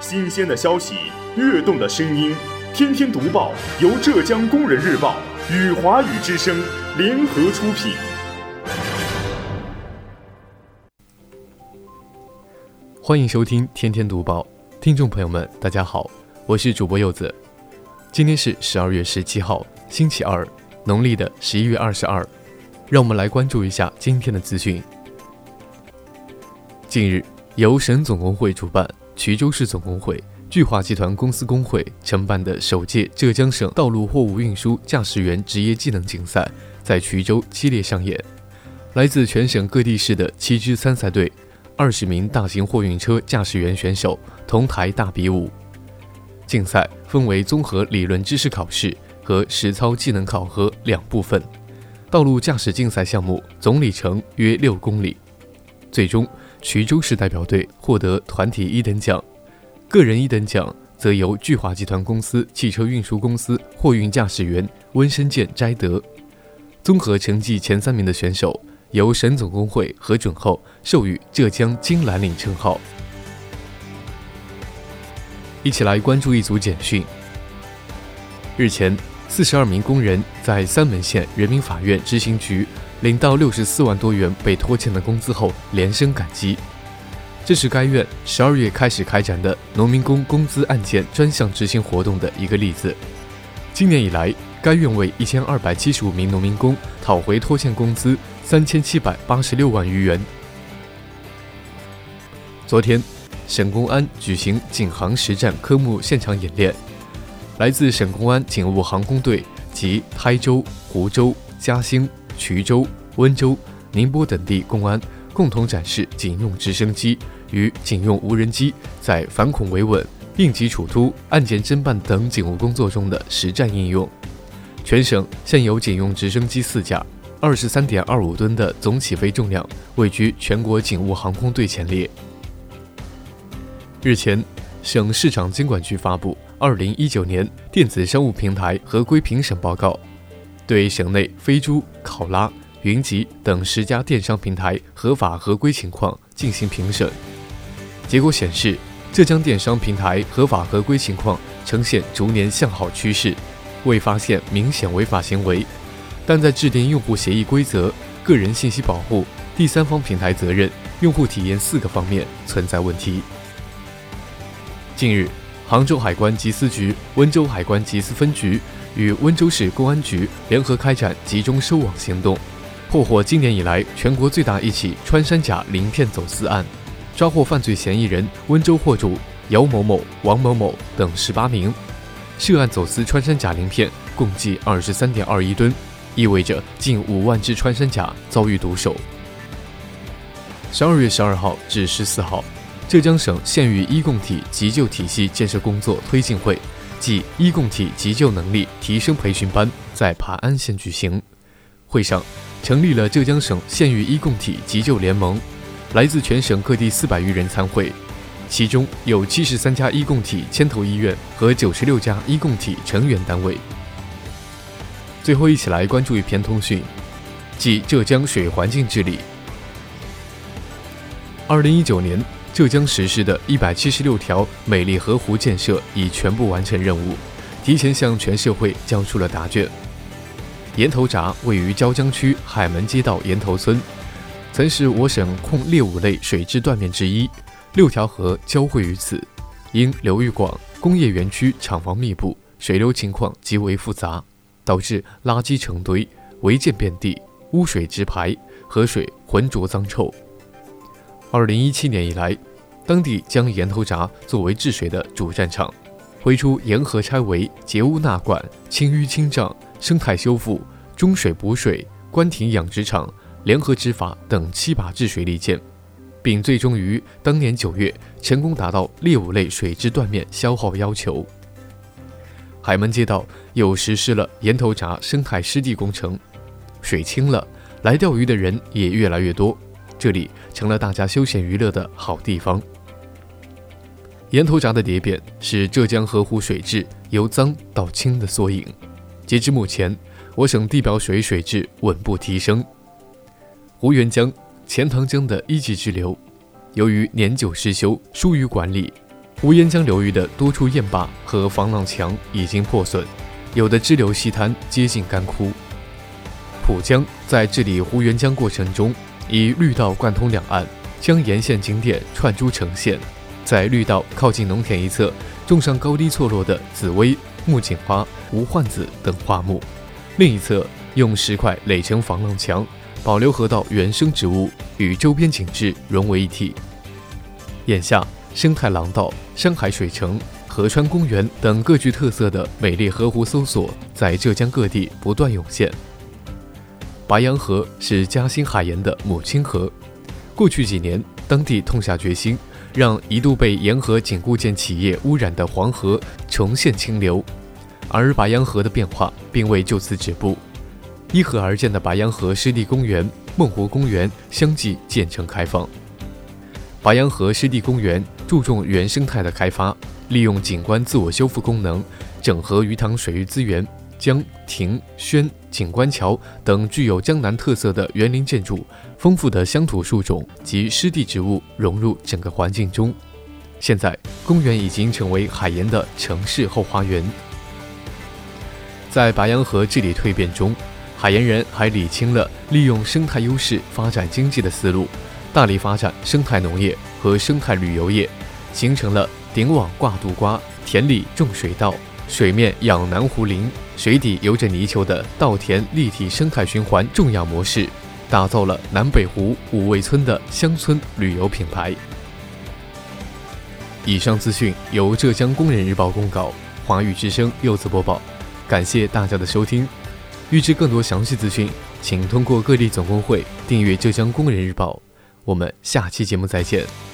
新鲜的消息，跃动的声音，天天读报由浙江工人日报与华语之声联合出品。 欢迎收听天天读报，听众朋友们，大家好，我是主播柚子。今天是12月17号，星期二，农历的11月22。让我们来关注一下今天的资讯。近日，由省总工会主办，衢州市总工会、巨华集团公司工会承办的首届浙江省道路货物运输驾驶员职业技能竞赛在衢州激烈上演。来自全省各地市的7支参赛队，20名大型货运车驾驶员选手同台大比武。竞赛分为综合理论知识考试和实操技能考核两部分。道路驾驶竞赛项目总里程约6公里。最终，衢州市代表队获得团体1等奖，个人1等奖则由巨华集团公司汽车运输公司货运驾驶员温申健摘得。综合成绩前3名的选手由省总工会核准后授予浙江金蓝领称号。一起来关注一组简讯。日前，42名工人在三门县人民法院执行局领到64万多元被拖欠的工资后连声感激。这是该院12月开始开展的农民工工资案件专项执行活动的一个例子。今年以来，该院为1275名农民工讨回拖欠工资3786万余元。昨天，省公安举行警航实战科目现场演练，来自省公安警务航空队及台州、湖州、嘉兴、衢州、温州、宁波等地公安共同展示警用直升机与警用无人机在反恐维稳、应急处突、案件侦办等警务工作中的实战应用。全省现有警用直升机4架，23.25吨的总起飞重量，位居全国警务航空队前列。日前，省市场监管局发布2019年电子商务平台合规评审报告，对省内飞猪、考拉、云集等10家电商平台合法合规情况进行评审。结果显示，浙江电商平台合法合规情况呈现逐年向好趋势，未发现明显违法行为，但在制定用户协议规则、个人信息保护、第三方平台责任、用户体验4个方面存在问题。近日，杭州海关缉私局、温州海关缉私分局与温州市公安局联合开展集中收网行动，破获今年以来全国最大一起穿山甲鳞片走私案，抓获犯罪嫌疑人温州货主姚某某、王某某等18名。涉案走私穿山甲鳞片共计23.21吨，意味着近5万只穿山甲遭遇毒手。12月12号至14号，浙江省县域医共体急救体系建设工作推进会暨医共体急救能力提升培训班在爬安县举行。会上成立了浙江省县域医共体急救联盟，来自全省各地400余人参会，其中有73家医共体牵头医院和96家医共体成员单位。最后一起来关注一篇通讯，即浙江水环境治理。2019年，浙江实施的176条美丽河湖建设已全部完成任务，提前向全社会交出了答卷。岩头闸位于椒江区海门街道岩头村，曾是我省控劣5类水质断面之一，6条河交汇于此，因流域广、工业园区厂房密布，水流情况极为复杂，导致垃圾成堆、违建遍地、污水直排，河水浑浊脏臭。2017年以来，当地将岩头闸作为治水的主战场，推出沿河拆围、截污纳管、清淤清障、生态修复、中水补水、关停养殖场、联合执法等7把治水利剑，并最终于当年9月成功达到劣5类水质断面消耗要求。海门街道又实施了岩头闸生态湿地工程，水清了，来钓鱼的人也越来越多，这里成了大家休闲娱乐的好地方。岩头闸的蝶变是浙江河湖水质由脏到清的缩影。截至目前，我省地表水水质稳步提升。湖源江、钱塘江的1级支流，由于年久失修、疏于管理， 乌烟江流域的多处堰坝和防浪墙已经破损，有的支流溪滩接近干枯。浦江在治理胡源江过程中，以绿道贯通两岸，将沿线景点串珠成线。在绿道靠近农田一侧，种上高低错落的紫薇、木槿花、无患子等花木；另一侧用石块垒成防浪墙，保留河道原生植物，与周边景致融为一体。眼下，生态廊道、山海水城、河川公园等各具特色的美丽河湖搜索在浙江各地不断涌现。白洋河是嘉兴海盐的母亲河，过去几年，当地痛下决心，让一度被沿河紧固件企业污染的黄河重现清流，而白洋河的变化并未就此止步。依河而建的白洋河湿地公园、梦湖公园相继建成开放。白洋河湿地公园注重原生态的开发，利用景观自我修复功能，整合鱼塘水域资源，将亭、轩、景观桥等具有江南特色的园林建筑、丰富的乡土树种及湿地植物融入整个环境中。现在，公园已经成为海盐的城市后花园。在白洋河治理蜕变中，海盐人还理清了利用生态优势发展经济的思路，大力发展生态农业和生态旅游业，形成了顶网挂杜瓜、田里种水稻、水面养南湖林、水底游着泥鳅的稻田立体生态循环种养模式，打造了南北湖五味村的乡村旅游品牌。以上资讯由浙江工人日报公稿，华语之声柚子播报，感谢大家的收听。预知更多详细资讯，请通过各地总工会订阅浙江工人日报。我们下期节目再见。